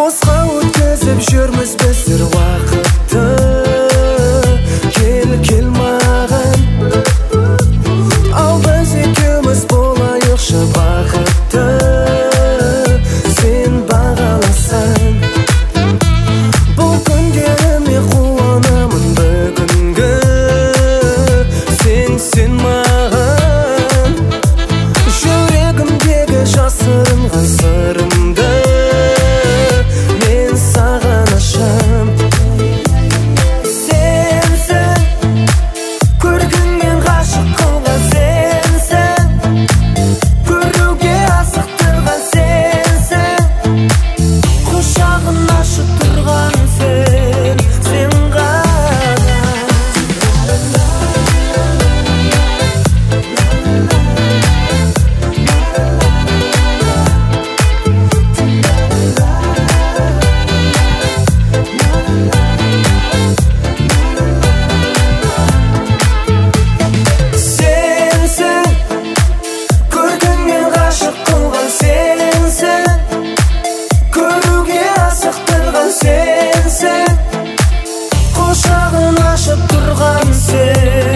Босқа өткізіп жүрміз біздер уақытты. Кел маған, ал біз екеуміз болайықшы бақытты. Сен бағаласаң, бұл күндеріме қуанамын бүгінгі. Сен маған, жүрегімдегі жасырынған сырымды мен саған ашам. Сенсің, көргенмен ғашық қылған сенсің, көруге асықтырған сенсің, құшағын ашып тұрған сен ғана. Сенсің, көргенмен ғашық қылған сенсің, көруге асықтырған сенсің, құшағын ашып тұрған сен.